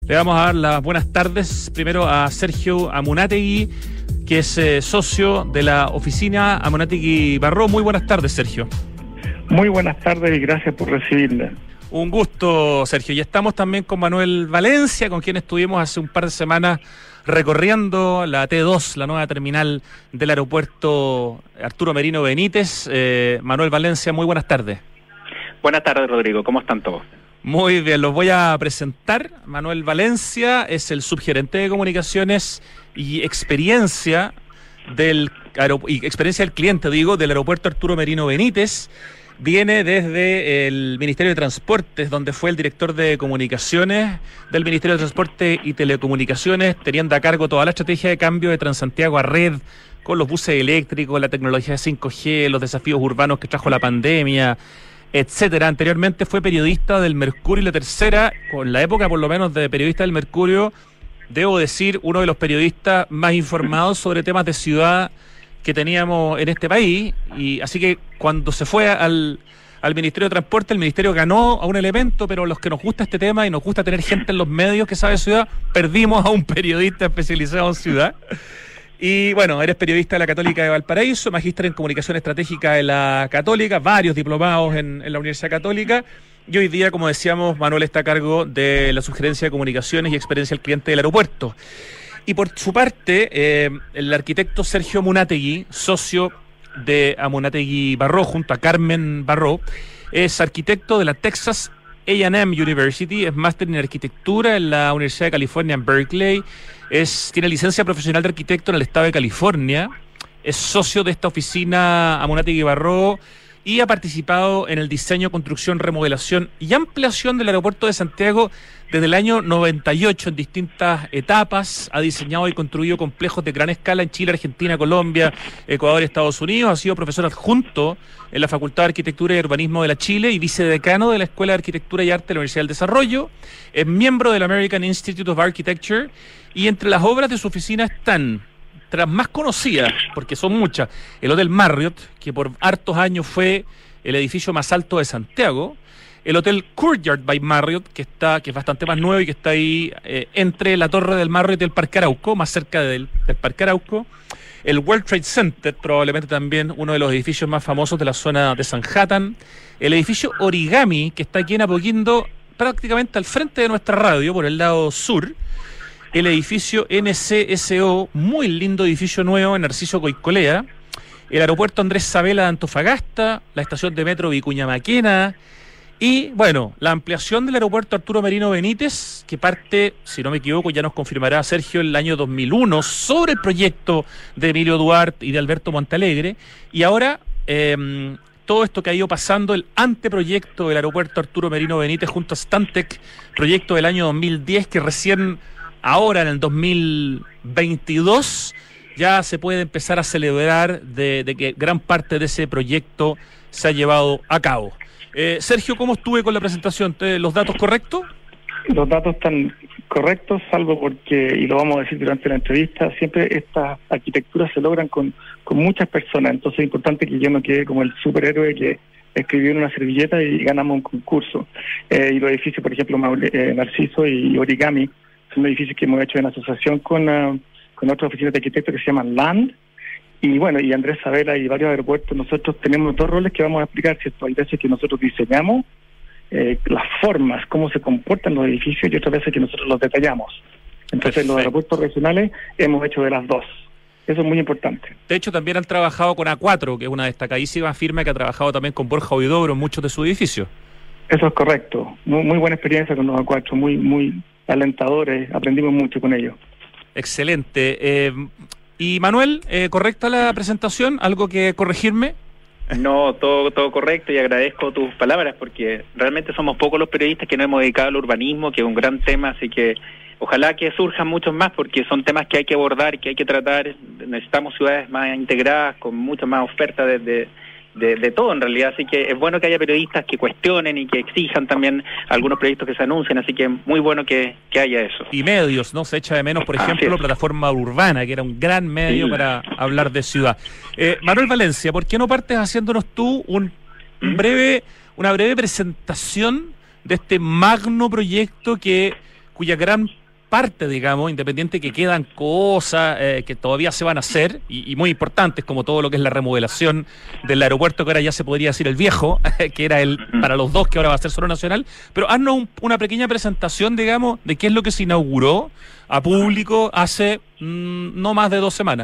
Le vamos a dar las buenas tardes primero a Sergio Amunátegui, que es socio de la oficina Amunátegui Barró. Muy buenas tardes, Sergio. Muy buenas tardes y gracias por recibirme. Un gusto, Sergio. Y estamos también con Manuel Valencia, con quien estuvimos hace un par de semanas recorriendo la T2, la nueva terminal del aeropuerto Arturo Merino Benítez. Manuel Valencia, muy buenas tardes. Buenas tardes, Rodrigo. ¿Cómo están todos? Muy bien, los voy a presentar. Manuel Valencia es el subgerente de comunicaciones y experiencia del cliente, del aeropuerto Arturo Merino Benítez. Viene desde el Ministerio de Transportes, donde fue el director de comunicaciones del Ministerio de Transporte y Telecomunicaciones, teniendo a cargo toda la estrategia de cambio de Transantiago a red, con los buses eléctricos, la tecnología 5G, los desafíos urbanos que trajo la pandemia, etcétera. Anteriormente fue periodista del Mercurio y La Tercera, con la época por lo menos de periodista del Mercurio, debo decir, uno de los periodistas más informados sobre temas de ciudad que teníamos en este país. Y así que cuando se fue al Ministerio de Transporte, el Ministerio ganó a un elemento, pero los que nos gusta este tema y nos gusta tener gente en los medios que sabe ciudad, perdimos a un periodista especializado en ciudad. Y bueno, eres periodista de la Católica de Valparaíso, magíster en comunicación estratégica de la Católica, varios diplomados en la Universidad Católica, y hoy día, como decíamos, Manuel está a cargo de la sugerencia de comunicaciones y experiencia al cliente del aeropuerto. Y por su parte, el arquitecto Sergio Amunátegui, socio de Amunátegui Barró, junto a Carmen Barró, es arquitecto de la Texas A&M University, es máster en arquitectura en la Universidad de California en Berkeley, tiene licencia profesional de arquitecto en el estado de California, es socio de esta oficina Amunátegui Barró y ha participado en el diseño, construcción, remodelación y ampliación del aeropuerto de Santiago desde el año 98 en distintas etapas. Ha diseñado y construido complejos de gran escala en Chile, Argentina, Colombia, Ecuador y Estados Unidos. Ha sido profesor adjunto en la Facultad de Arquitectura y Urbanismo de la Chile y vicedecano de la Escuela de Arquitectura y Arte de la Universidad del Desarrollo. Es miembro del American Institute of Architecture y entre las obras de su oficina están, tras más conocidas, porque son muchas, el Hotel Marriott, que por hartos años fue el edificio más alto de Santiago, el Hotel Courtyard by Marriott, que es bastante más nuevo y que está ahí entre la Torre del Marriott y el Parque Arauco, más cerca del Parque Arauco, el World Trade Center, probablemente también uno de los edificios más famosos de la zona de Manhattan, el edificio Origami, que está aquí en Apoquindo, prácticamente al frente de nuestra radio, por el lado sur, el edificio NCSO, muy lindo edificio nuevo en Narciso Coicolea, el aeropuerto Andrés Sabela de Antofagasta, la estación de metro Vicuña Maquena y, bueno, la ampliación del aeropuerto Arturo Merino Benítez, que parte, si no me equivoco, ya nos confirmará Sergio, en el año 2001, sobre el proyecto de Emilio Duarte y de Alberto Montalegre, y ahora todo esto que ha ido pasando, el anteproyecto del aeropuerto Arturo Merino Benítez junto a Stantec, proyecto del año 2010 que recién ahora en el 2022 ya se puede empezar a celebrar de que gran parte de ese proyecto se ha llevado a cabo. Sergio, ¿cómo estuve con la presentación? ¿Los datos correctos? Los datos están correctos, salvo porque, y lo vamos a decir durante la entrevista, siempre estas arquitecturas se logran con muchas personas, entonces es importante que yo no quede como el superhéroe que escribió en una servilleta y ganamos un concurso. Y los edificios, por ejemplo, Narciso y Origami, son edificios que hemos hecho en asociación con otras oficinas de arquitectos que se llaman LAND, y bueno, y Andrés Sabela y varios aeropuertos. Nosotros tenemos dos roles que vamos a explicar, ¿cierto? Hay veces que nosotros diseñamos las formas, cómo se comportan los edificios, y otras veces que nosotros los detallamos. Entonces, los aeropuertos regionales hemos hecho de las dos. Eso es muy importante. De hecho, también han trabajado con A4, que es una destacadísima firma que ha trabajado también con Borja Huidobro en muchos de sus edificios. Eso es correcto. Muy buena experiencia con los A4, muy alentadores, aprendimos mucho con ellos. Excelente. Y Manuel, ¿correcta la presentación? ¿Algo que corregirme? No, todo correcto, y agradezco tus palabras porque realmente somos pocos los periodistas que nos hemos dedicado al urbanismo, que es un gran tema, así que ojalá que surjan muchos más porque son temas que hay que abordar, que hay que tratar. Necesitamos ciudades más integradas, con mucha más oferta de todo en realidad, así que es bueno que haya periodistas que cuestionen y que exijan también algunos proyectos que se anuncien, así que muy bueno que haya eso. Y medios, ¿no? Se echa de menos, por ejemplo, Plataforma Urbana, que era un gran medio para hablar de ciudad. Manuel Valencia, ¿por qué no partes haciéndonos tú una breve presentación de este magno proyecto cuya gran parte, digamos, independiente que quedan cosas que todavía se van a hacer, y muy importantes, como todo lo que es la remodelación del aeropuerto, que ahora ya se podría decir el viejo, que era el para los dos, que ahora va a ser solo nacional, pero haznos una pequeña presentación, digamos, de qué es lo que se inauguró a público hace no más de 2 semanas.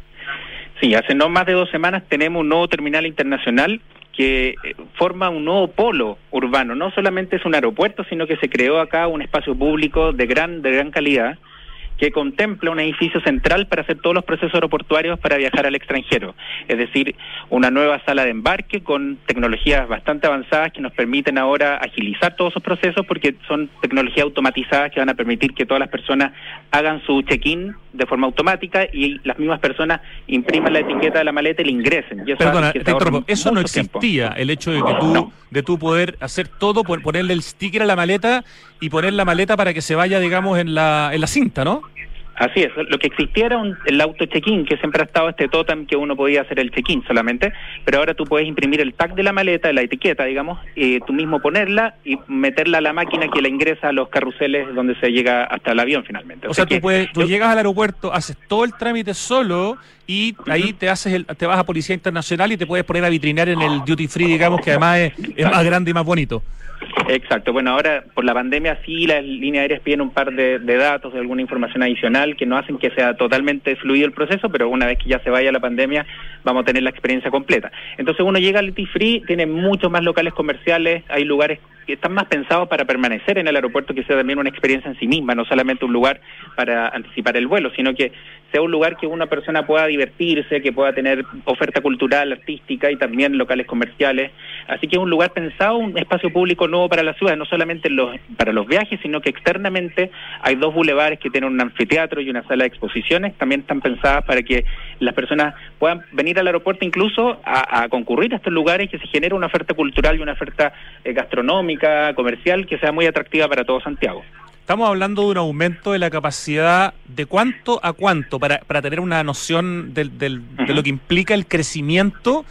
Sí, hace no más de 2 semanas tenemos un nuevo terminal internacional que forma un nuevo polo urbano. No solamente es un aeropuerto, sino que se creó acá un espacio público de gran calidad, que contempla un edificio central para hacer todos los procesos aeroportuarios para viajar al extranjero. Es decir, una nueva sala de embarque con tecnologías bastante avanzadas que nos permiten ahora agilizar todos esos procesos, porque son tecnologías automatizadas que van a permitir que todas las personas hagan su check-in de forma automática y las mismas personas impriman la etiqueta de la maleta y la ingresen. Y perdona, te interrumpo, eso no existía, el hecho de que de tú poder hacer todo, ponerle el sticker a la maleta y poner la maleta para que se vaya, digamos, en la cinta, ¿no? Así es, lo que existía era el auto check-in, que siempre ha estado este tótem que uno podía hacer el check-in solamente, pero ahora tú puedes imprimir el tag de la maleta, la etiqueta, digamos, tú mismo ponerla y meterla a la máquina que la ingresa a los carruseles donde se llega hasta el avión finalmente. O sea, tú llegas al aeropuerto, haces todo el trámite solo y ahí te vas a Policía Internacional y te puedes poner a vitrinear en el duty free, digamos, que además es más grande y más bonito. Exacto, bueno, ahora por la pandemia sí las líneas aéreas piden un par de datos, de alguna información adicional que no hacen que sea totalmente fluido el proceso, pero una vez que ya se vaya la pandemia vamos a tener la experiencia completa. Entonces uno llega al duty free, tiene muchos más locales comerciales, hay lugares que están más pensados para permanecer en el aeropuerto, que sea también una experiencia en sí misma, no solamente un lugar para anticipar el vuelo, sino que sea un lugar que una persona pueda divertirse, que pueda tener oferta cultural, artística y también locales comerciales. Así que es un lugar pensado, un espacio público nuevo para la ciudad, no solamente para los viajes, sino que externamente hay 2 bulevares que tienen un anfiteatro y una sala de exposiciones, también están pensadas para que las personas puedan venir al aeropuerto incluso a concurrir a estos lugares, que se genere una oferta cultural y una oferta gastronómica, comercial, que sea muy atractiva para todo Santiago. Estamos hablando de un aumento de la capacidad de cuánto a cuánto, para tener una noción de lo que implica el crecimiento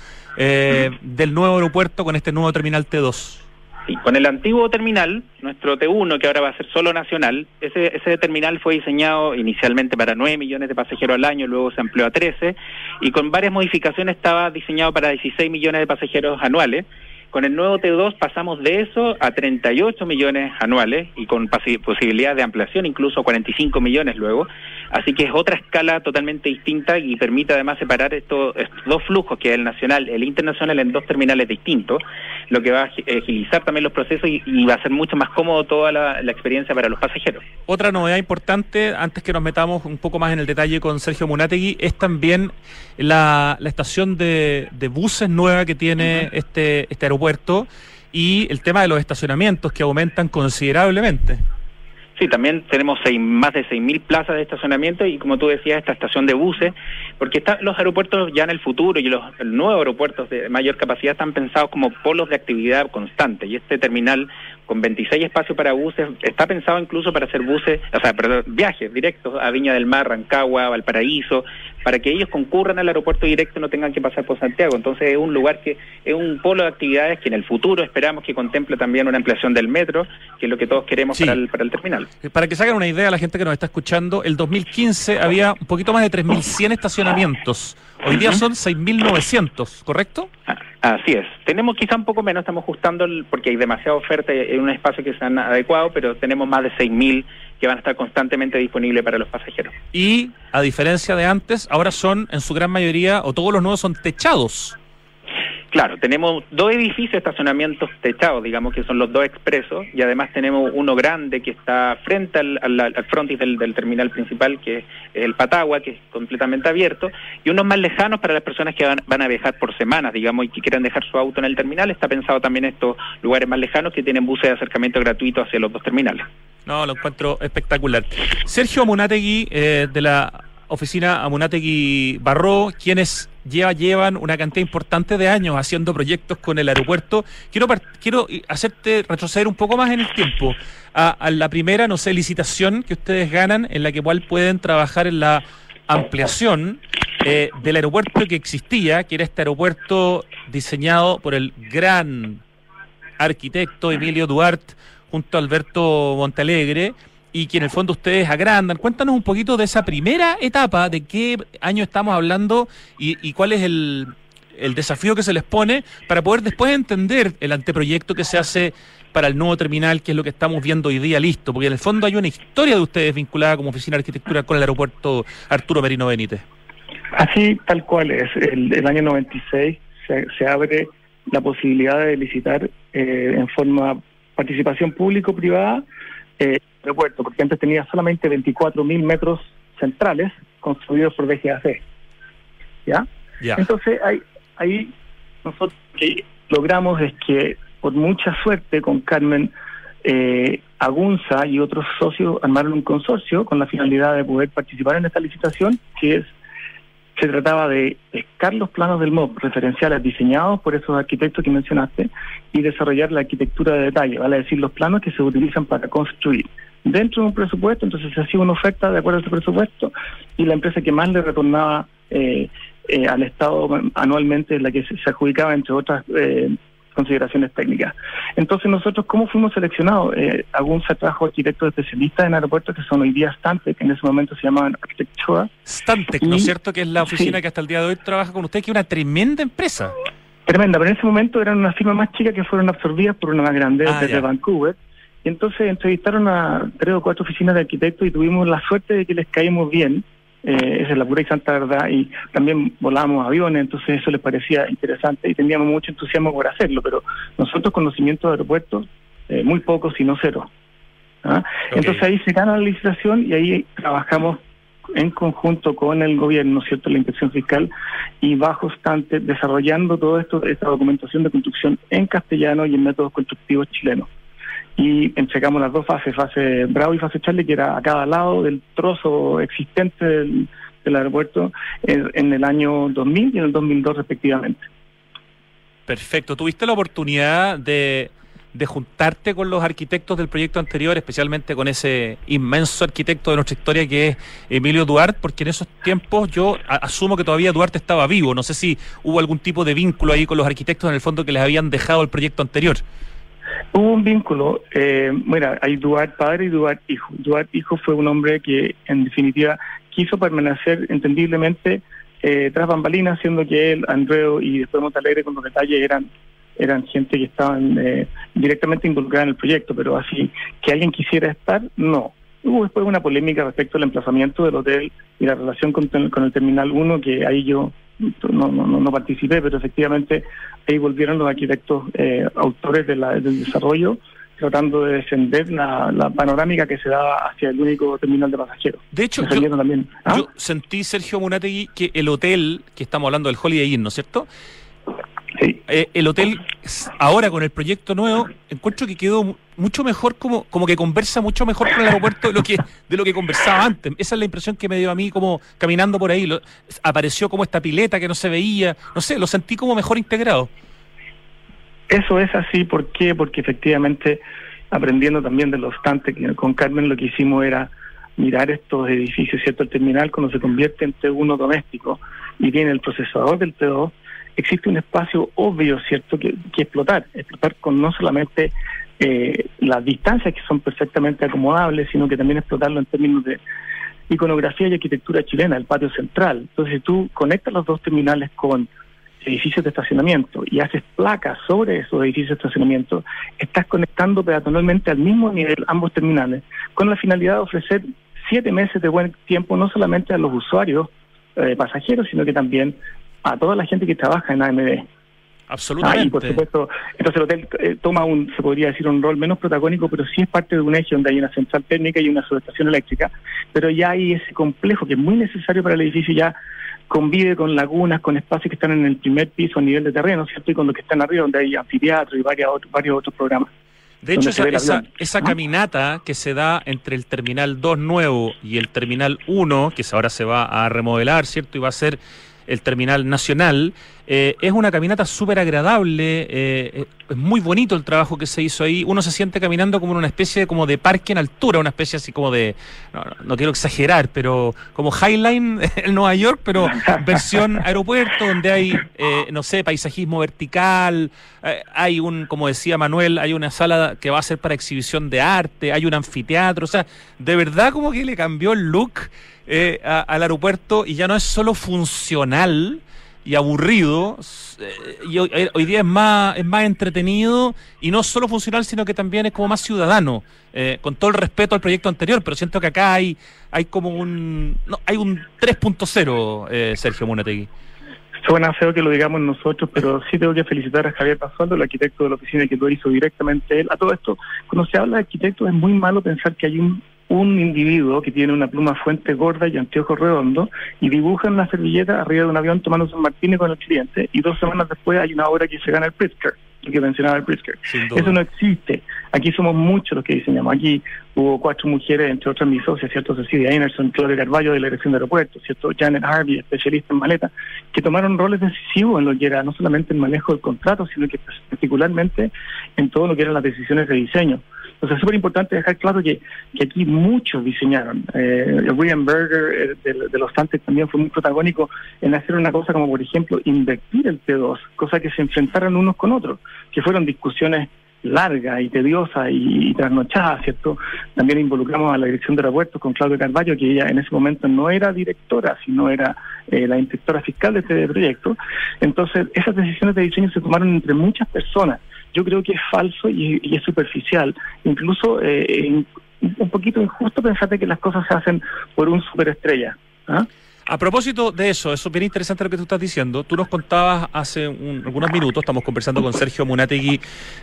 del nuevo aeropuerto con este nuevo terminal T2. Sí, con el antiguo terminal, nuestro T1, que ahora va a ser solo nacional, ese terminal fue diseñado inicialmente para 9 millones de pasajeros al año, luego se amplió a 13, y con varias modificaciones estaba diseñado para 16 millones de pasajeros anuales. Con el nuevo T2 pasamos de eso a 38 millones anuales y con posibilidad de ampliación incluso a 45 millones luego. Así que es otra escala totalmente distinta y permite además separar estos 2 flujos, que es el nacional, el internacional, en 2 terminales distintos, lo que va a agilizar también los procesos y va a ser mucho más cómodo toda la experiencia para los pasajeros. Otra novedad importante, antes que nos metamos un poco más en el detalle con Sergio Munátegui, es también la estación de buses nueva que tiene este aeropuerto y el tema de los estacionamientos que aumentan considerablemente. Sí, también tenemos más de 6.000 plazas de estacionamiento y, como tú decías, esta estación de buses, porque los aeropuertos ya en el futuro y los nuevos aeropuertos de mayor capacidad están pensados como polos de actividad constante, y este terminal con 26 espacios para buses está pensado incluso para hacer viajes directos a Viña del Mar, Rancagua, Valparaíso, para que ellos concurran al aeropuerto directo y no tengan que pasar por Santiago. Entonces es un lugar que es un polo de actividades que en el futuro esperamos que contemple también una ampliación del metro, que es lo que todos queremos para el terminal. Para que se hagan una idea a la gente que nos está escuchando, el 2015 había un poquito más de 3.100 estacionamientos. Hoy día son 6.900, ¿correcto? Así es. Tenemos quizá un poco menos, estamos ajustando porque hay demasiada oferta en un espacio que se han adecuado, pero tenemos más de 6.000 que van a estar constantemente disponibles para los pasajeros. Y, a diferencia de antes, ahora son, en su gran mayoría, o todos los nuevos son techados. Claro, tenemos 2 edificios de estacionamientos techados, digamos, que son los 2 expresos, y además tenemos uno grande que está frente al frontis del terminal principal, que es el Patagua, que es completamente abierto, y unos más lejanos para las personas que van a viajar por semanas, digamos, y que quieran dejar su auto en el terminal. Está pensado también estos lugares más lejanos que tienen buses de acercamiento gratuito hacia los 2 terminales. No, lo encuentro espectacular. Sergio Munátegui, de la oficina Munátegui Barró, quienes llevan una cantidad importante de años haciendo proyectos con el aeropuerto. Quiero hacerte retroceder un poco más en el tiempo a la primera, licitación que ustedes ganan, en la que igual pueden trabajar en la ampliación del aeropuerto que existía, que era este aeropuerto diseñado por el gran arquitecto Emilio Duarte junto a Alberto Montalegre, y que en el fondo ustedes agrandan. Cuéntanos un poquito de esa primera etapa, de qué año estamos hablando y cuál es el desafío que se les pone para poder después entender el anteproyecto que se hace para el nuevo terminal, que es lo que estamos viendo hoy día listo, porque en el fondo hay una historia de ustedes vinculada como Oficina de Arquitectura con el aeropuerto Arturo Merino Benítez. Así tal cual es. El año 96 se abre la posibilidad de licitar en forma participación público-privada el aeropuerto, porque antes tenía solamente 24.000 metros centrales construidos por DGAC. ¿Ya? Entonces ahí nosotros lo que logramos es que, por mucha suerte, con Carmen, Agunza y otros socios armaron un consorcio con la finalidad de poder participar en esta licitación, se trataba de pescar los planos del MOB referenciales diseñados por esos arquitectos que mencionaste y desarrollar la arquitectura de detalle, vale decir, los planos que se utilizan para construir. Dentro de un presupuesto, entonces se hacía una oferta de acuerdo a ese presupuesto y la empresa que más le retornaba al Estado anualmente es la que se adjudicaba, entre otras consideraciones técnicas. Entonces nosotros, ¿cómo fuimos seleccionados? Agunza trajo arquitectos especialistas en aeropuertos que son hoy día Stantec, que en ese momento se llamaban Architectura. Stantec, ¿no es cierto? Que es la oficina que hasta el día de hoy trabaja con usted, que es una tremenda empresa. Tremenda, pero en ese momento eran una firma más chica que fueron absorbidas por una más grande desde Vancouver. Y entonces entrevistaron a 3 o 4 oficinas de arquitectos y tuvimos la suerte de que les caímos bien. Esa es la pura y santa verdad, y también volábamos aviones, entonces eso les parecía interesante y teníamos mucho entusiasmo por hacerlo, pero nosotros conocimiento de aeropuertos, muy poco, sino cero. Okay. Entonces ahí se gana la licitación y ahí trabajamos en conjunto con el gobierno, ¿cierto?, la inspección fiscal, y bajo Stantec desarrollando todo esto, esta documentación de construcción en castellano y en métodos constructivos chilenos. Y entregamos las dos fases, fase Bravo y fase Charlie, que era a cada lado del trozo existente del aeropuerto en el año 2000 y en el 2002 respectivamente. Perfecto. ¿Tuviste la oportunidad de juntarte con los arquitectos del proyecto anterior, especialmente con ese inmenso arquitecto de nuestra historia que es Emilio Duarte? Porque en esos tiempos yo asumo que todavía Duarte estaba vivo. No sé si hubo algún tipo de vínculo ahí con los arquitectos en el fondo que les habían dejado el proyecto anterior. Hubo un vínculo, mira, hay Duarte padre y Duarte hijo. Duarte hijo fue un hombre que en definitiva quiso permanecer entendiblemente tras bambalinas, siendo que él, Andreu y después Montalegre con los detalles eran gente que estaban directamente involucrada en el proyecto, pero así que alguien quisiera estar, no. Hubo después una polémica respecto al emplazamiento del hotel y la relación con el Terminal 1, que ahí yo no participé, pero efectivamente ahí volvieron los arquitectos autores del desarrollo, tratando de defender la panorámica que se daba hacia el único terminal de pasajeros. De hecho, yo sentí, Sergio Munategui, que el hotel, que estamos hablando del Holiday Inn, ¿no es cierto? Sí. El hotel, ahora con el proyecto nuevo, encuentro que quedó mucho mejor, como que conversa mucho mejor con el aeropuerto de lo que conversaba antes. Esa es la impresión que me dio a mí, como caminando por ahí. Apareció como esta pileta que no se veía, no sé, lo sentí como mejor integrado. Eso es así, ¿por qué? Porque efectivamente, aprendiendo también de los Stantec, con Carmen lo que hicimos era mirar estos edificios, ¿cierto? El terminal, cuando se convierte en T1 doméstico y viene el procesador del T2, existe un espacio obvio, ¿cierto?, que explotar con no solamente las distancias que son perfectamente acomodables, sino que también explotarlo en términos de iconografía y arquitectura chilena, el patio central. Entonces, si tú conectas los dos terminales con edificios de estacionamiento y haces placas sobre esos edificios de estacionamiento, estás conectando peatonalmente al mismo nivel ambos terminales, con la finalidad de ofrecer 7 meses de buen tiempo, no solamente a los usuarios pasajeros, sino que también a toda la gente que trabaja en AMB. Absolutamente. Y por supuesto, entonces el hotel toma se podría decir, un rol menos protagónico, pero sí es parte de un eje donde hay una central técnica y una subestación eléctrica, pero ya hay ese complejo que es muy necesario para el edificio, ya convive con lagunas, con espacios que están en el primer piso a nivel de terreno, ¿cierto? Y con los que están arriba, donde hay anfiteatro y varios otros programas. De hecho, esa caminata que se da entre el Terminal 2 nuevo y el Terminal 1, que ahora se va a remodelar, ¿cierto? Y va a ser el terminal nacional, Es una caminata súper agradable, es muy bonito el trabajo que se hizo ahí. Uno se siente caminando como en una especie como de parque en altura, una especie así como de, no quiero exagerar, pero como Highline en Nueva York, pero versión aeropuerto, donde hay, no sé, paisajismo vertical, hay como decía Manuel, hay una sala que va a ser para exhibición de arte, hay un anfiteatro, o sea, de verdad como que le cambió el look al aeropuerto y ya no es solo funcional y aburrido, y hoy día es más entretenido y no solo funcional, sino que también es como más ciudadano, con todo el respeto al proyecto anterior, pero siento que acá hay como hay un 3.0, Sergio Munategui. Suena feo que lo digamos nosotros, pero sí tengo que felicitar a Javier Basualdo, el arquitecto de la oficina, que lo hizo directamente él. A todo esto, cuando se habla de arquitectos es muy malo pensar que hay un individuo que tiene una pluma fuente gorda y anteojos redondos y dibuja en una servilleta arriba de un avión tomándose un martini con el cliente, y 2 semanas después hay una obra que se gana el Pritzker, el que mencionaba el Pritzker. Eso no existe. Aquí somos muchos los que diseñamos. Aquí hubo 4 mujeres, entre otras mis socias, ¿cierto? Cecilia Enerson, Claudia Carballo de la dirección de aeropuertos, ¿cierto? Janet Harvey, especialista en maletas, que tomaron roles decisivos en lo que era no solamente el manejo del contrato, sino que particularmente en todo lo que eran las decisiones de diseño. Entonces es súper importante dejar claro que aquí muchos diseñaron. William Berger de los Santos también fue muy protagónico en hacer una cosa como, por ejemplo, invertir el T2, cosa que se enfrentaran unos con otros, que fueron discusiones largas y tediosas y trasnochadas, ¿cierto? También involucramos a la dirección de aeropuertos con Claudia Carballo, que ella en ese momento no era directora, sino era la inspectora fiscal de este proyecto. Entonces esas decisiones de diseño se tomaron entre muchas personas. Yo creo que es falso y es superficial, incluso un poquito injusto pensar que las cosas se hacen por un superestrella. ¿Ah? A propósito de eso es bien interesante lo que tú estás diciendo. Tú nos contabas hace algunos minutos, estamos conversando con Sergio Munategui,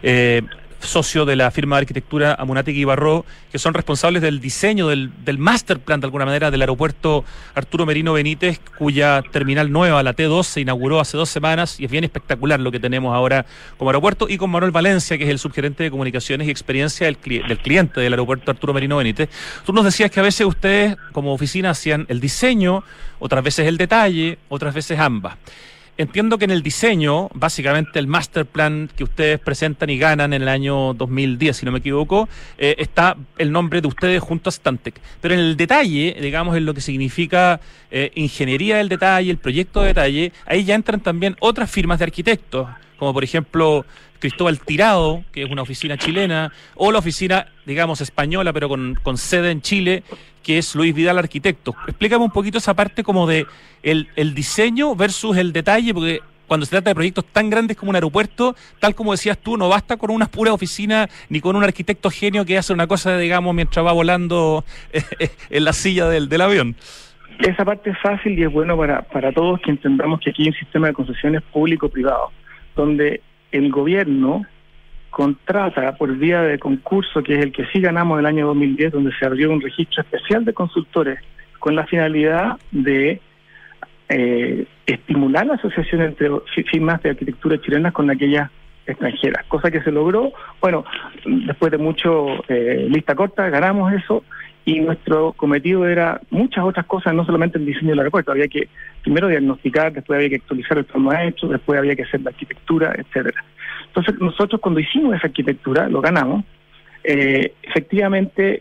socio de la firma de arquitectura Munategui y Barró, que son responsables del diseño del master plan, de alguna manera, del aeropuerto Arturo Merino Benítez, cuya terminal nueva, la T2, se inauguró hace 2 semanas, y es bien espectacular lo que tenemos ahora como aeropuerto, y con Manuel Valencia, que es el subgerente de comunicaciones y experiencia del cliente del aeropuerto Arturo Merino Benítez. Tú nos decías que a veces ustedes, como oficina, hacían el diseño, otras veces el detalle, otras veces ambas. Entiendo que en el diseño, básicamente el master plan que ustedes presentan y ganan en el año 2010, si no me equivoco, está el nombre de ustedes junto a Stantec. Pero en el detalle, digamos, en lo que significa ingeniería del detalle, el proyecto de detalle, ahí ya entran también otras firmas de arquitectos, como por ejemplo Cristóbal Tirado, que es una oficina chilena, o la oficina, digamos, española, pero con sede en Chile, que es Luis Vidal Arquitectos. Explícame un poquito esa parte como de el diseño versus el detalle, porque cuando se trata de proyectos tan grandes como un aeropuerto, tal como decías tú, no basta con una pura oficina ni con un arquitecto genio que hace una cosa, digamos, mientras va volando en la silla del avión. Esa parte es fácil y es bueno para todos que entendamos que aquí hay un sistema de concesiones público-privado, donde el gobierno contrata por vía de concurso, que es el que sí ganamos el año 2010, donde se abrió un registro especial de consultores con la finalidad de estimular la asociación entre firmas de arquitectura chilenas con aquellas extranjeras, cosa que se logró. Bueno, después de mucho lista corta, ganamos eso, y nuestro cometido era muchas otras cosas, no solamente el diseño del aeropuerto. Había que primero diagnosticar, después había que actualizar el plan maestro, después había que hacer la arquitectura, etcétera. Entonces nosotros, cuando hicimos esa arquitectura, lo ganamos. Efectivamente,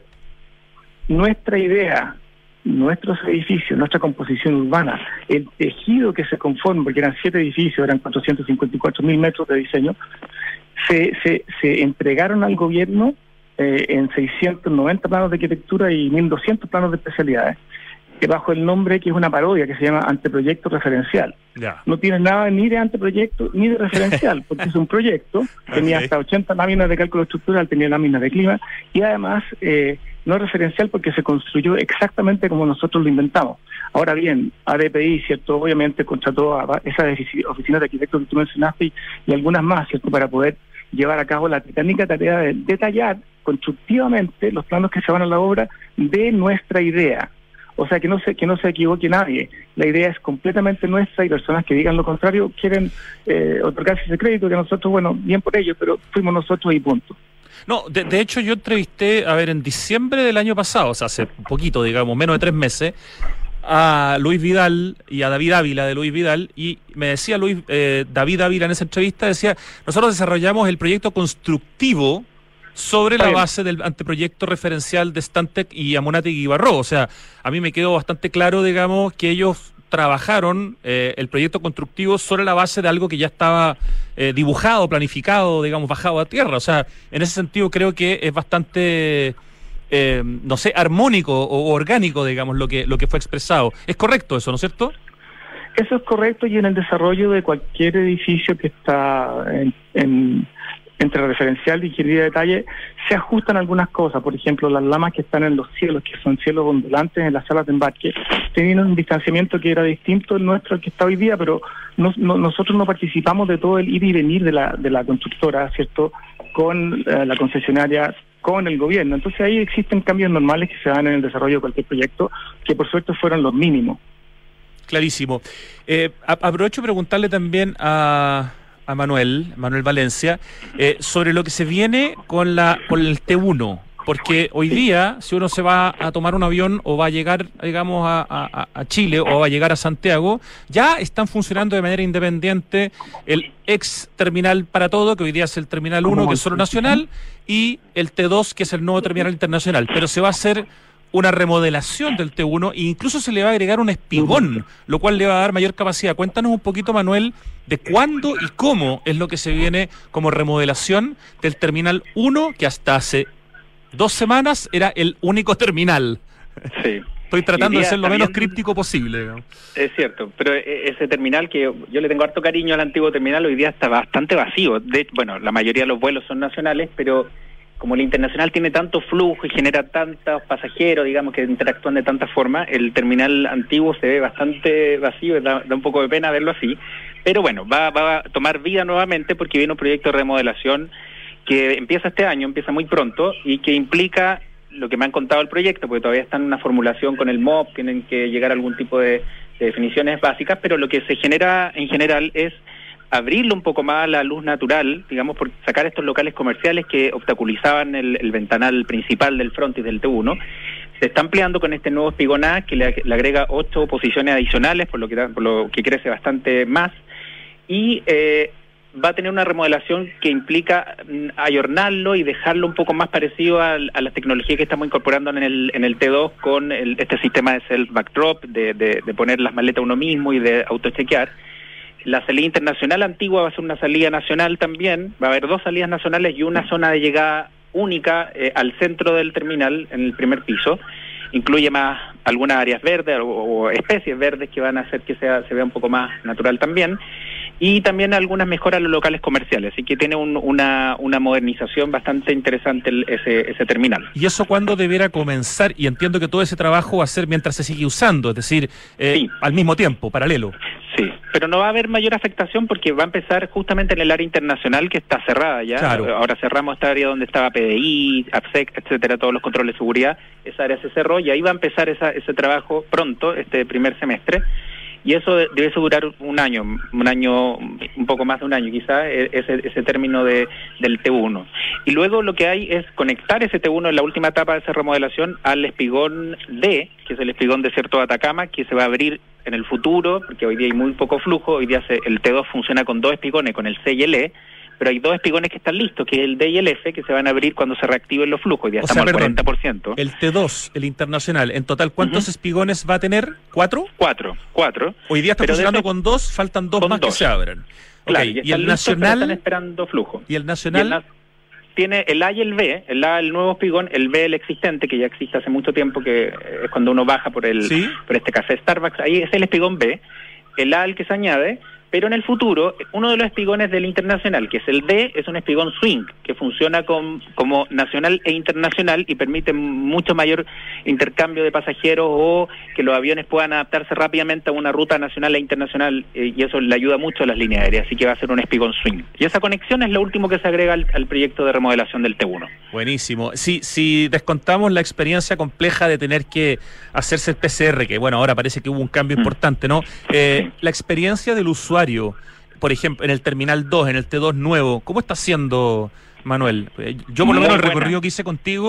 nuestra idea, nuestros edificios, nuestra composición urbana, el tejido que se conforma, porque eran 7 edificios, eran 454.000 metros de diseño, se entregaron al gobierno en 690 planos de arquitectura y 1.200 planos de especialidades, bajo el nombre que es una parodia que se llama anteproyecto referencial. Yeah. No tiene nada ni de anteproyecto ni de referencial, porque es un proyecto, tenía hasta 80 láminas de cálculo estructural, tenía láminas de clima, y además no referencial porque se construyó exactamente como nosotros lo inventamos. Ahora bien, ADPI, ¿cierto? Obviamente contrató a esas oficinas de arquitectos que tú mencionaste y algunas más, ¿cierto? Para poder llevar a cabo la titánica tarea de detallar constructivamente los planos que se van a la obra de nuestra idea. O sea, que no se equivoque nadie. La idea es completamente nuestra, y personas que digan lo contrario quieren otorgarse ese crédito, que nosotros, bueno, bien por ello, pero fuimos nosotros y punto. No, de hecho yo entrevisté, en diciembre del año pasado, o sea, hace poquito, digamos, menos de 3 meses, a Luis Vidal y a David Ávila de Luis Vidal, y me decía David Ávila en esa entrevista, decía, nosotros desarrollamos el proyecto constructivo sobre la base del anteproyecto referencial de Stantec y Amunátegui y Barró. O sea, a mí me quedó bastante claro, digamos, que ellos trabajaron el proyecto constructivo sobre la base de algo que ya estaba dibujado, planificado, digamos, bajado a tierra. O sea, en ese sentido creo que es bastante, no sé, armónico o orgánico, digamos, lo que fue expresado. Es correcto eso, ¿no es cierto? Eso es correcto, y en el desarrollo de cualquier edificio que está entre referencial y ingeniería de detalle, se ajustan algunas cosas. Por ejemplo, las lamas que están en los cielos, que son cielos ondulantes en las salas de embarque, tenían un distanciamiento que era distinto al nuestro, al que está hoy día, pero nosotros no participamos de todo el ir y venir de la constructora, ¿cierto?, con la concesionaria, con el gobierno. Entonces ahí existen cambios normales que se dan en el desarrollo de cualquier proyecto, que por suerte fueron los mínimos. Clarísimo. Aprovecho preguntarle también a Manuel Valencia, sobre lo que se viene con el T1, porque hoy día, si uno se va a tomar un avión o va a llegar, digamos, a Chile o va a llegar a Santiago, ya están funcionando de manera independiente el ex terminal para todo, que hoy día es el terminal 1, que es solo nacional, y el T2, que es el nuevo terminal internacional, pero se va a hacer una remodelación del T1 e incluso se le va a agregar un espigón, lo cual le va a dar mayor capacidad. Cuéntanos un poquito, Manuel, de cuándo y cómo es lo que se viene como remodelación del Terminal 1, que hasta hace 2 semanas era el único terminal. Sí. Estoy tratando de ser lo menos críptico posible, ¿no? Es cierto, pero ese terminal, que yo le tengo harto cariño al antiguo terminal, hoy día está bastante vacío. Bueno, la mayoría de los vuelos son nacionales, pero como el internacional tiene tanto flujo y genera tantos pasajeros, digamos, que interactúan de tanta forma, el terminal antiguo se ve bastante vacío, da un poco de pena verlo así, pero bueno, va a tomar vida nuevamente porque viene un proyecto de remodelación que empieza este año, empieza muy pronto, y que implica lo que me han contado el proyecto, porque todavía está en una formulación con el MOP, tienen que llegar a algún tipo de definiciones básicas, pero lo que se genera en general es abrirlo un poco más a la luz natural, digamos, por sacar estos locales comerciales que obstaculizaban el ventanal principal del frontis del T1. Se está ampliando con este nuevo espigón A, que le agrega 8 posiciones adicionales, por lo que crece bastante más, y va a tener una remodelación que implica ayornarlo y dejarlo un poco más parecido a las tecnologías que estamos incorporando en el T2 con este sistema de self-backdrop, de poner las maletas uno mismo y de autochequear. La salida internacional antigua va a ser una salida nacional también, va a haber 2 salidas nacionales y una zona de llegada única al centro del terminal, en el primer piso. Incluye más algunas áreas verdes o especies verdes que van a hacer que se vea un poco más natural también. Y también algunas mejoras a los locales comerciales, así que tiene una modernización bastante interesante ese terminal. ¿Y eso cuándo deberá comenzar? Y entiendo que todo ese trabajo va a ser mientras se sigue usando, es decir, sí, al mismo tiempo, paralelo. Sí, pero no va a haber mayor afectación porque va a empezar justamente en el área internacional, que está cerrada ya. Claro. Ahora cerramos esta área donde estaba PDI, APSEC, etcétera, todos los controles de seguridad. Esa área se cerró y ahí va a empezar ese trabajo pronto, este primer semestre. Y eso debe durar un año, un poco más de un año quizás, ese término del T1. Y luego lo que hay es conectar ese T1 en la última etapa de esa remodelación al espigón D, que es el espigón Desierto de Atacama, que se va a abrir en el futuro, porque hoy día hay muy poco flujo. Hoy día el T2 funciona con 2 espigones, con el C y el E, pero hay 2 espigones que están listos, que es el D y el F, que se van a abrir cuando se reactiven los flujos. Ya estamos al 40%. El T2, el internacional, en total, ¿cuántos espigones va a tener? ¿4? 4. Hoy día está funcionando con 2, faltan 2 más que se abran. Claro, y el nacional están esperando flujo. ¿Y el nacional? Tiene el A y el B, el A el nuevo espigón, el B el existente, que ya existe hace mucho tiempo, que es cuando uno baja por este café Starbucks, ahí es el espigón B, el A el que se añade. Pero en el futuro, uno de los espigones del internacional, que es el D, es un espigón swing, que funciona como nacional e internacional y permite mucho mayor intercambio de pasajeros o que los aviones puedan adaptarse rápidamente a una ruta nacional e internacional, y eso le ayuda mucho a las líneas aéreas, así que va a ser un espigón swing. Y esa conexión es lo último que se agrega al proyecto de remodelación del T1. Buenísimo. Si descontamos la experiencia compleja de tener que hacerse el PCR, que bueno, ahora parece que hubo un cambio importante, ¿no? Sí. La experiencia del usuario, por ejemplo, en el Terminal 2, en el T2 nuevo, ¿cómo está siendo, Manuel? Yo por lo menos el recorrido que hice contigo,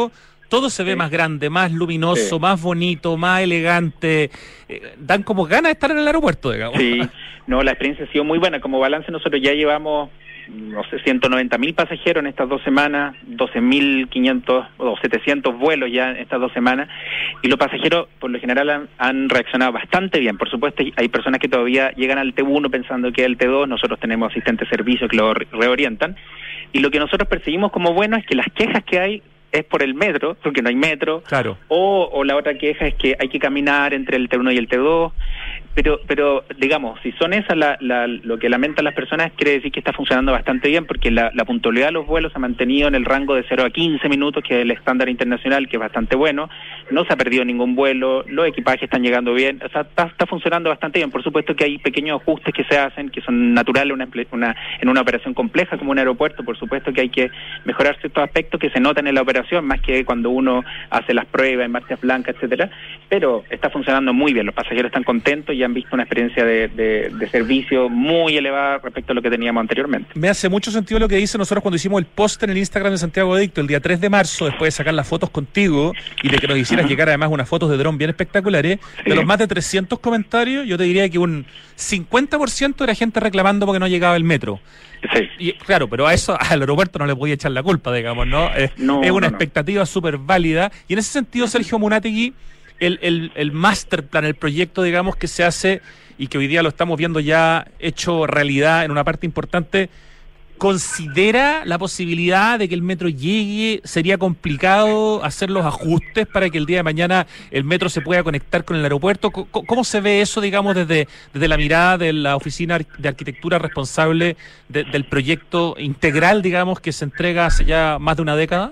todo se ve Sí. más grande, más luminoso, Sí. más bonito, más elegante. Dan como ganas de estar en el aeropuerto, digamos. Sí, no, la experiencia ha sido muy buena. Como balance nosotros ya llevamos, no sé, 190.000 pasajeros en estas 2 semanas, 12.500 o 700 vuelos ya en estas 2 semanas, y los pasajeros por lo general han reaccionado bastante bien. Por supuesto, hay personas que todavía llegan al T1 pensando que es el T2, nosotros tenemos asistentes de servicio que lo reorientan, y lo que nosotros percibimos como bueno es que las quejas que hay es por el metro, porque no hay metro, Claro. o la otra queja es que hay que caminar entre el T1 y el T2, pero digamos, si son esas lo que lamentan las personas, quiere decir que está funcionando bastante bien, porque la puntualidad de los vuelos se ha mantenido en el rango de 0 a 15 minutos, que es el estándar internacional, que es bastante bueno, no se ha perdido ningún vuelo, los equipajes están llegando bien, o sea, está funcionando bastante bien. Por supuesto que hay pequeños ajustes que se hacen, que son naturales en una operación compleja como un aeropuerto. Por supuesto que hay que mejorar ciertos aspectos que se notan en la operación, más que cuando uno hace las pruebas en marchas blancas, etcétera, pero está funcionando muy bien, los pasajeros están contentos y han visto una experiencia de servicio muy elevada respecto a lo que teníamos anteriormente. Me hace mucho sentido lo que dice nosotros cuando hicimos el post en el Instagram de Santiago Adicto el día 3 de marzo, después de sacar las fotos contigo y de que nos hicieras llegar además unas fotos de dron bien espectaculares. Sí. De los más de 300 comentarios, yo te diría que un 50% era gente reclamando porque no llegaba el metro. Sí. Y claro, pero a eso al aeropuerto no le podía echar la culpa, digamos, ¿no? No, es una no. expectativa súper válida. Y en ese sentido, Sergio Munátegui, el master plan, el proyecto, digamos, que se hace y que hoy día lo estamos viendo ya hecho realidad en una parte importante, ¿considera la posibilidad de que el metro llegue? ¿Sería complicado hacer los ajustes para que el día de mañana el metro se pueda conectar con el aeropuerto? ¿Cómo se ve eso, digamos, desde la mirada de la Oficina de Arquitectura responsable del proyecto integral, digamos, que se entrega hace ya más de una década?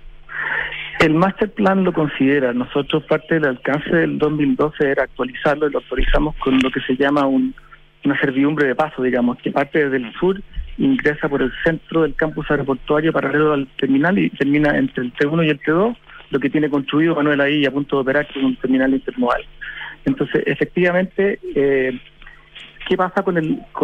El master plan lo considera. Nosotros parte del alcance del 2012 era actualizarlo y lo actualizamos con lo que se llama una servidumbre de paso, digamos, que parte desde el sur, ingresa por el centro del campus aeroportuario paralelo al terminal y termina entre el T1 y el T2, lo que tiene construido Manuel ahí a punto de operar, que es un terminal intermodal. Entonces, efectivamente, ¿qué pasa con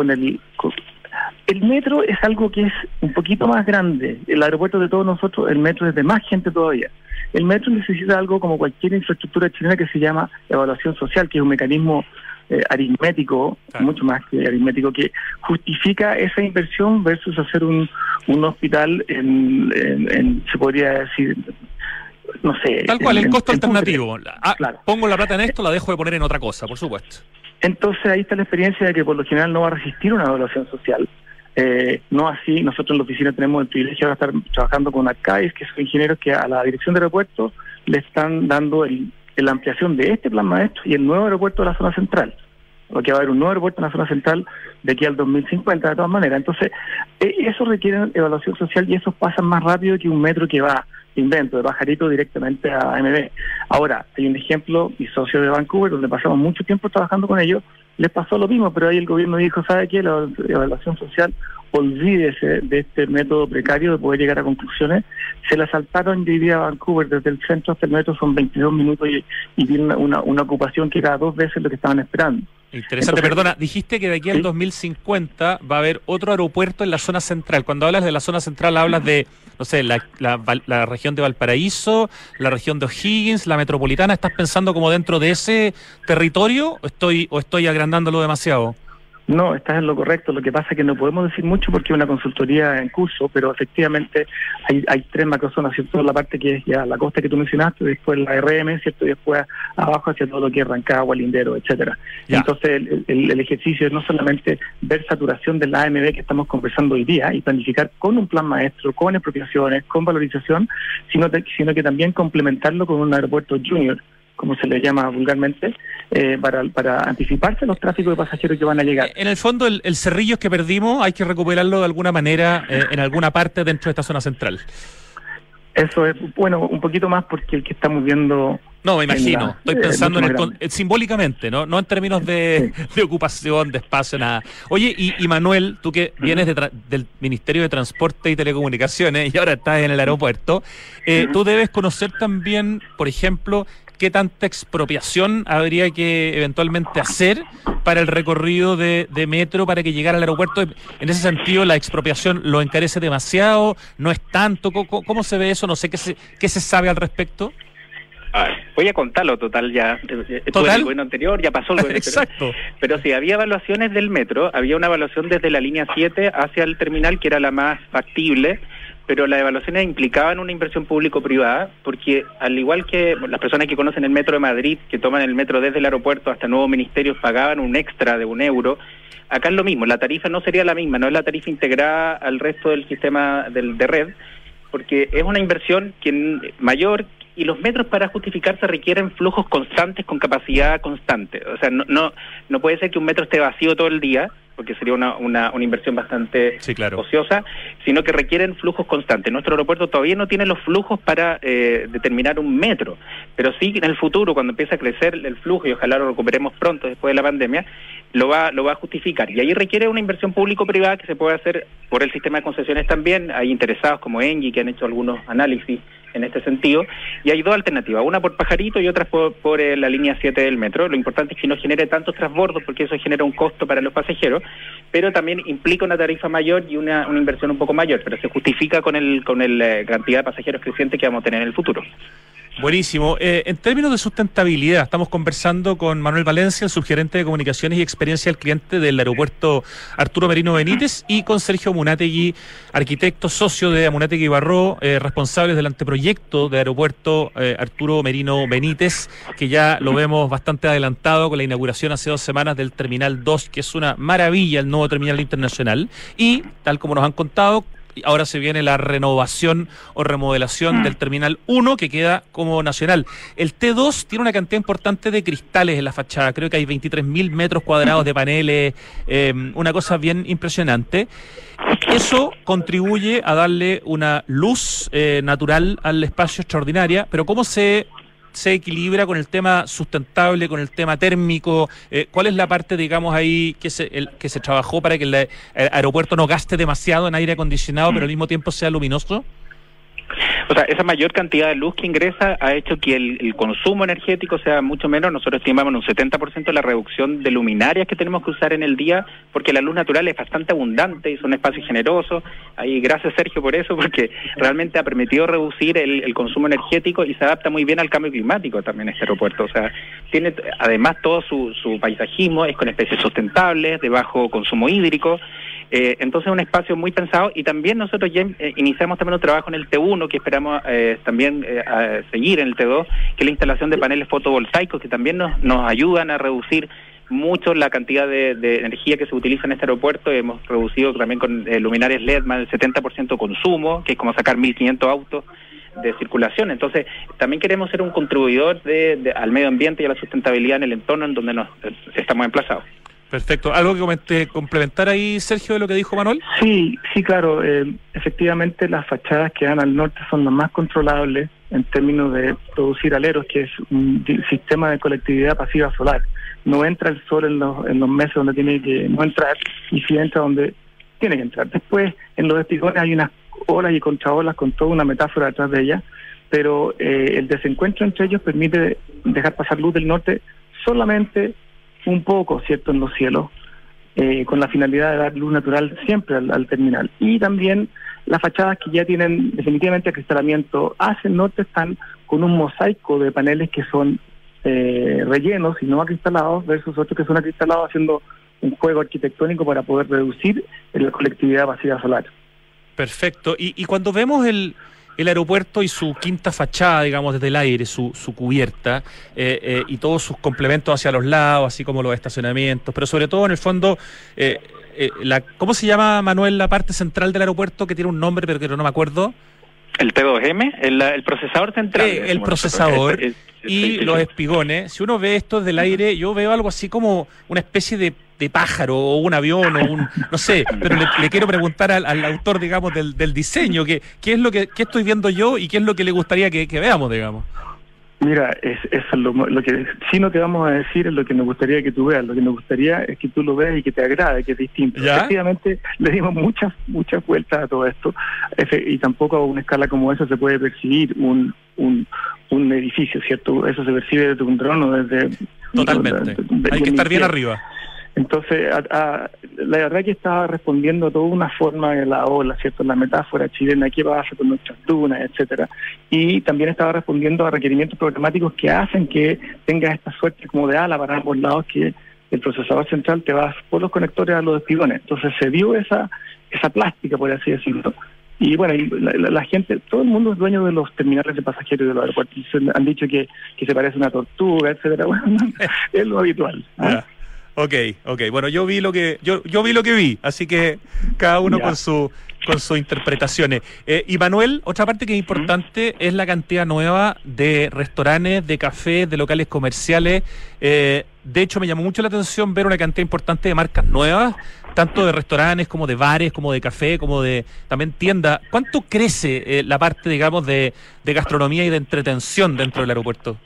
el metro? Es algo que es un poquito más grande. El aeropuerto de todos nosotros, el metro es de más gente todavía. El metro necesita algo como cualquier infraestructura chilena que se llama evaluación social, que es un mecanismo aritmético, claro, mucho más que aritmético, que justifica esa inversión versus hacer un hospital se podría decir, no sé. Tal cual, el costo alternativo. Claro. Pongo la plata en esto, la dejo de poner en otra cosa, por supuesto. Entonces ahí está la experiencia de que por lo general no va a resistir una evaluación social. No así, nosotros en la oficina tenemos el privilegio de estar trabajando con ARCAIS, que son ingenieros que a la dirección de aeropuertos le están dando la ampliación de este plan maestro y el nuevo aeropuerto de la zona central, porque va a haber un nuevo aeropuerto en la zona central de aquí al 2050 de todas maneras. Entonces eso requiere evaluación social y eso pasa más rápido que un metro que va, invento, de Pajarito directamente a AMB. Ahora, hay un ejemplo, mi socio de Vancouver, donde pasamos mucho tiempo trabajando con ellos, les pasó lo mismo, pero ahí el gobierno dijo, ¿sabe qué? La evaluación social, olvídese de este método precario de poder llegar a conclusiones. Se la saltaron, yo diría, a Vancouver, desde el centro hasta el metro son 22 minutos y tiene una ocupación que era 2 veces lo que estaban esperando. Interesante. Entonces, perdona, dijiste que de aquí al 2050 va a haber otro aeropuerto en la zona central. Cuando hablas de la zona central hablas de, no sé, la región de Valparaíso, la región de O'Higgins, la metropolitana. ¿Estás pensando como dentro de ese territorio o estoy agrandándolo demasiado? No, estás en lo correcto. Lo que pasa es que no podemos decir mucho porque es una consultoría en curso, pero efectivamente hay 3 macrozonas, ¿cierto? La parte que es ya la costa que tú mencionaste, después la RM, ¿cierto? Y después abajo hacia todo lo que es Rancagua, Lindero, etcétera. Ya. Entonces el ejercicio es no solamente ver saturación de la AMB que estamos conversando hoy día y planificar con un plan maestro, con expropiaciones, con valorización, sino que también complementarlo con un aeropuerto junior, como se le llama vulgarmente, para anticiparse a los tráficos de pasajeros que van a llegar. En el fondo, el Cerrillos que perdimos hay que recuperarlo de alguna manera en alguna parte dentro de esta zona central. Eso es, bueno, un poquito más porque el que estamos viendo... No, me imagino. Estoy pensando simbólicamente, ¿no? No en términos de ocupación, de espacio, nada. Oye, y Manuel, tú que vienes del Ministerio de Transporte y Telecomunicaciones y ahora estás en el aeropuerto, tú debes conocer también, por ejemplo, qué tanta expropiación habría que eventualmente hacer para el recorrido de metro para que llegara al aeropuerto. En ese sentido, la expropiación lo encarece demasiado, no es tanto. ¿Cómo se ve eso? No sé qué se sabe al respecto. Voy a contarlo, total, ya estuve en el gobierno anterior, ya pasó el gobierno Exacto. anterior. Pero sí, había evaluaciones del metro, había una evaluación desde la línea 7 hacia el terminal, que era la más factible, pero las evaluaciones implicaban una inversión público-privada, porque al igual que las personas que conocen el metro de Madrid, que toman el metro desde el aeropuerto hasta nuevos ministerios, pagaban un extra de €1, acá es lo mismo, la tarifa no sería la misma, no es la tarifa integrada al resto del sistema de red, porque es una inversión mayor, y los metros para justificarse requieren flujos constantes con capacidad constante. O sea, no puede ser que un metro esté vacío todo el día, porque sería una inversión bastante ociosa, sino que requieren flujos constantes. Nuestro aeropuerto todavía no tiene los flujos para determinar un metro, pero sí en el futuro, cuando empiece a crecer el flujo, y ojalá lo recuperemos pronto después de la pandemia, lo va a justificar. Y ahí requiere una inversión público-privada que se puede hacer por el sistema de concesiones también. Hay interesados como Engie que han hecho algunos análisis en este sentido, y hay dos alternativas, una por Pajarito y otra por la línea 7 del metro. Lo importante es que no genere tantos transbordos, porque eso genera un costo para los pasajeros, pero también implica una tarifa mayor y una inversión un poco mayor, pero se justifica con el cantidad de pasajeros creciente que vamos a tener en el futuro. Buenísimo. En términos de sustentabilidad, estamos conversando con Manuel Valencia, el subgerente de Comunicaciones y Experiencia al Cliente del aeropuerto Arturo Merino Benítez, y con Sergio Munátegui, arquitecto socio de Munátegui Barró, responsables del anteproyecto del aeropuerto Arturo Merino Benítez, que ya lo vemos bastante adelantado con la inauguración hace 2 semanas del Terminal 2, que es una maravilla, el nuevo terminal internacional, y tal como nos han contado, ahora se viene la renovación o remodelación del Terminal 1, que queda como nacional. El T2 tiene una cantidad importante de cristales en la fachada, creo que hay 23.000 metros cuadrados de paneles, una cosa bien impresionante. Eso contribuye a darle una luz natural al espacio extraordinaria, pero ¿cómo se equilibra con el tema sustentable, con el tema térmico? ¿Cuál es la parte, digamos, ahí que se trabajó para que el aeropuerto no gaste demasiado en aire acondicionado, pero al mismo tiempo sea luminoso? O sea, esa mayor cantidad de luz que ingresa ha hecho que el consumo energético sea mucho menor. Nosotros estimamos un 70% la reducción de luminarias que tenemos que usar en el día, porque la luz natural es bastante abundante y son espacios generosos. Ahí gracias, Sergio, por eso, porque realmente ha permitido reducir el consumo energético y se adapta muy bien al cambio climático también este aeropuerto. O sea, tiene además todo su paisajismo, es con especies sustentables, de bajo consumo hídrico. Entonces es un espacio muy pensado, y también nosotros ya iniciamos también un trabajo en el T1 que esperamos también seguir en el T2, que es la instalación de paneles fotovoltaicos que también nos ayudan a reducir mucho la cantidad de energía que se utiliza en este aeropuerto. Hemos reducido también con luminarias LED más del 70% consumo, que es como sacar 1.500 autos de circulación. Entonces también queremos ser un contribuidor al medio ambiente y a la sustentabilidad en el entorno en donde estamos emplazados. Perfecto. ¿Algo que complementar ahí, Sergio, de lo que dijo Manuel? Sí, claro. Efectivamente, las fachadas que dan al norte son las más controlables en términos de producir aleros, que es un sistema de colectividad pasiva solar. No entra el sol en los meses donde tiene que no entrar, y sí entra donde tiene que entrar. Después, en los espigones hay unas olas y contraolas con toda una metáfora detrás de ellas, pero el desencuentro entre ellos permite dejar pasar luz del norte solamente un poco, ¿cierto?, en los cielos, con la finalidad de dar luz natural siempre al terminal. Y también las fachadas que ya tienen definitivamente acristalamiento hacia el norte están con un mosaico de paneles que son rellenos y no acristalados, versus otros que son acristalados, haciendo un juego arquitectónico para poder reducir la colectividad pasiva solar. Perfecto. Y cuando vemos el aeropuerto y su quinta fachada, digamos, desde el aire, su cubierta, y todos sus complementos hacia los lados, así como los estacionamientos, pero sobre todo, en el fondo, ¿cómo se llama, Manuel, la parte central del aeropuerto, que tiene un nombre, pero que no me acuerdo? El T2M, el procesador central. El procesador y los espigones. Si uno ve esto desde el aire, yo veo algo así como una especie de pájaro o un avión o no sé, pero le quiero preguntar al autor, digamos, del diseño, qué es lo que estoy viendo yo y qué es lo que le gustaría que veamos, digamos. Mira, eso es lo que sí no te vamos a decir, es lo que nos gustaría que tú veas. Lo que nos gustaría es que tú lo veas y que te agrade, que es distinto. ¿Ya? Efectivamente, le dimos muchas vueltas a todo esto, y tampoco a una escala como esa se puede percibir un un edificio, ¿cierto? Eso se percibe desde un dron o desde... Totalmente. Hay que estar bien arriba. Entonces, la verdad que estaba respondiendo a toda una forma de la ola, ¿cierto? La metáfora chilena, qué pasa con nuestras dunas, etcétera. Y también estaba respondiendo a requerimientos programáticos que hacen que tengas esta suerte como de ala para ambos lados, que el procesador central te va por los conectores a los espigones. Entonces se dio esa plástica, por así decirlo. Y bueno, la gente, todo el mundo es dueño de los terminales de pasajeros de los aeropuertos. Han dicho que se parece a una tortuga, etcétera. Bueno, es lo habitual. ¿Ah? Ok. Bueno, yo vi lo que vi, así que cada uno con sus interpretaciones. Y Manuel, otra parte que es importante es la cantidad nueva de restaurantes, de cafés, de locales comerciales. De hecho, me llamó mucho la atención ver una cantidad importante de marcas nuevas, tanto de restaurantes como de bares, como de café, como de también tiendas. ¿Cuánto crece la parte, digamos, de gastronomía y de entretención dentro del aeropuerto?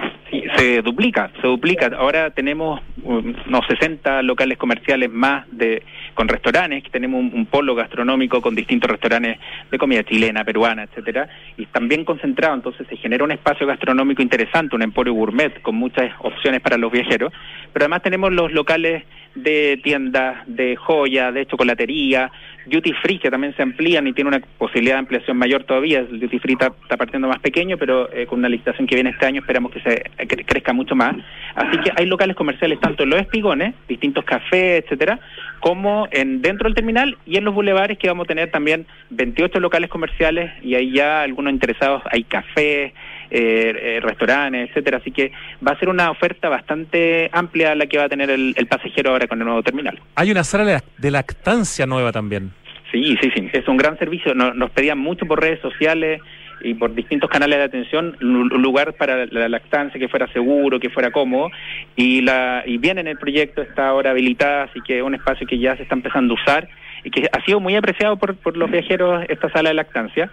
Se duplica. Ahora tenemos unos 60 locales comerciales más con restaurantes, que tenemos un polo gastronómico con distintos restaurantes de comida chilena, peruana, etcétera, y están bien concentrados, entonces se genera un espacio gastronómico interesante, un emporio gourmet con muchas opciones para los viajeros, pero además tenemos los locales de tiendas de joya, de chocolatería, duty free, que también se amplían y tiene una posibilidad de ampliación mayor todavía. El duty free está partiendo más pequeño, pero con una licitación que viene este año esperamos que crezca mucho más. Así que hay locales comerciales tanto en los espigones, distintos cafés, etcétera, como dentro del terminal y en los bulevares, que vamos a tener también 28 locales comerciales, y ahí ya algunos interesados, hay cafés, restaurantes, etcétera, así que va a ser una oferta bastante amplia la que va a tener el pasajero ahora con el nuevo terminal. Hay una sala de lactancia nueva también. Sí, es un gran servicio. Nos pedían mucho por redes sociales y por distintos canales de atención un lugar para la lactancia que fuera seguro, que fuera cómodo, y bien en el proyecto está ahora habilitada, así que es un espacio que ya se está empezando a usar y que ha sido muy apreciado por los viajeros, esta sala de lactancia.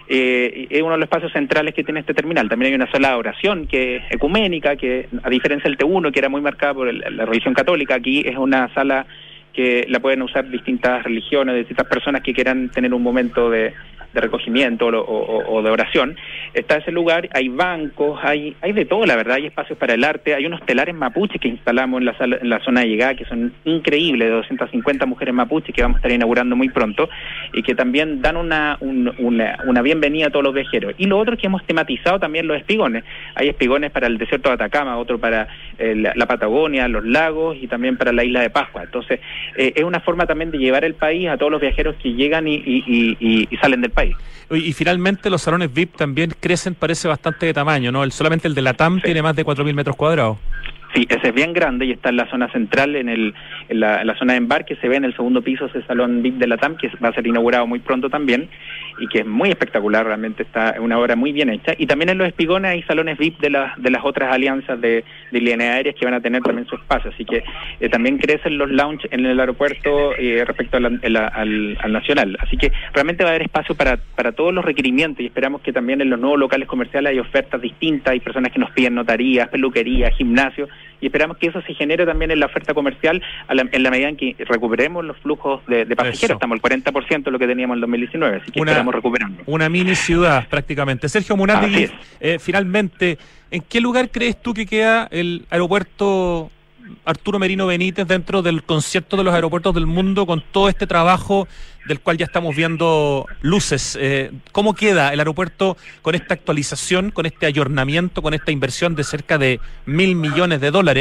Es uno de los espacios centrales que tiene este terminal. También hay una sala de oración que es ecuménica, que a diferencia del T1, que era muy marcada por la religión católica, aquí es una sala que la pueden usar distintas religiones, distintas personas que quieran tener un momento de recogimiento o de oración. Está ese lugar, hay bancos, hay de todo, la verdad, hay espacios para el arte, hay unos telares mapuches que instalamos en la zona de llegada, que son increíbles, de 250 mujeres mapuches que vamos a estar inaugurando muy pronto, y que también dan una bienvenida a todos los viajeros. Y lo otro es que hemos tematizado también los espigones. Hay espigones para el desierto de Atacama, otro para la Patagonia, los lagos, y también para la isla de Pascua. Entonces, es una forma también de llevar el país a todos los viajeros que llegan y salen del país. Y finalmente los salones VIP también crecen, parece bastante de tamaño, ¿no? Solamente el de LATAM tiene más de 4.000 metros cuadrados. Sí, ese es bien grande y está en la zona central, en la zona de embarque. Se ve en el segundo piso ese salón VIP de LATAM, que va a ser inaugurado muy pronto también, y que es muy espectacular, realmente está una obra muy bien hecha. Y también en los espigones hay salones VIP de las otras alianzas de líneas aéreas que van a tener también su espacio, así que también crecen los lounge en el aeropuerto respecto al nacional. Así que realmente va a haber espacio para todos los requerimientos, y esperamos que también en los nuevos locales comerciales hay ofertas distintas, hay personas que nos piden notarías, peluquerías, gimnasios, y esperamos que eso se genere también en la oferta comercial en la medida en que recuperemos los flujos de pasajeros. Eso. Estamos al 40% de lo que teníamos en 2019, así que esperamos recuperando. Una mini ciudad prácticamente. Sergio Munátegui, finalmente, ¿en qué lugar crees tú que queda el aeropuerto Arturo Merino Benítez dentro del concierto de los aeropuertos del mundo, con todo este trabajo del cual ya estamos viendo luces? ¿Cómo queda el aeropuerto con esta actualización, con este ayornamiento, con esta inversión de cerca de $1.000 millones?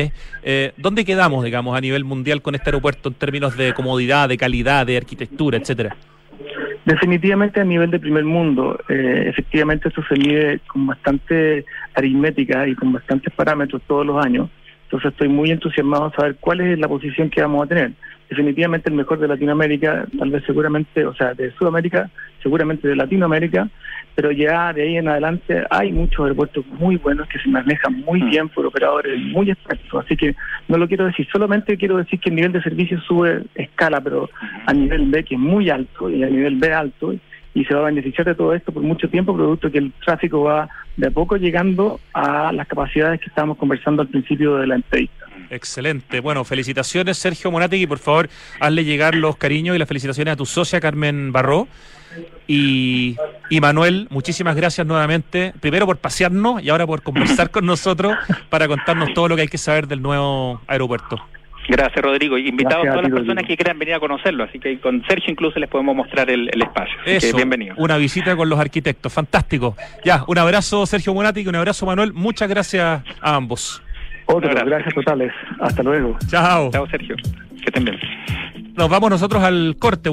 ¿Dónde quedamos, digamos, a nivel mundial con este aeropuerto en términos de comodidad, de calidad, de arquitectura, etcétera? Definitivamente a nivel de primer mundo. Efectivamente esto se mide con bastante aritmética y con bastantes parámetros todos los años. Entonces estoy muy entusiasmado de saber cuál es la posición que vamos a tener. Definitivamente el mejor de Latinoamérica, tal vez seguramente, o sea, de Sudamérica, seguramente de Latinoamérica, pero ya de ahí en adelante hay muchos aeropuertos muy buenos que se manejan muy bien por operadores muy expertos. Así que no lo quiero decir, solamente quiero decir que el nivel de servicio sube escala, pero a nivel B, que es muy alto, y a nivel B alto, y se va a beneficiar de todo esto por mucho tiempo, producto que el tráfico va de a poco llegando a las capacidades que estábamos conversando al principio de la entrevista. Excelente. Bueno, felicitaciones, Sergio Munátegui, por favor, hazle llegar los cariños y las felicitaciones a tu socia Carmen Barró. Y Y Manuel, muchísimas gracias nuevamente, primero por pasearnos y ahora por conversar con nosotros para contarnos todo lo que hay que saber del nuevo aeropuerto. Gracias, Rodrigo. Invitados a todas las Rodrigo. personas que quieran venir a conocerlo, así que con Sergio incluso les podemos mostrar el espacio. Así Eso, que bienvenido. una visita con los arquitectos, fantástico. Ya, un abrazo Sergio Bonatti y un abrazo Manuel, muchas gracias a ambos. Otro, Un abrazo. gracias totales. Hasta luego. Chao. Chao, Sergio. Que estén bien. Nos vamos nosotros al corte.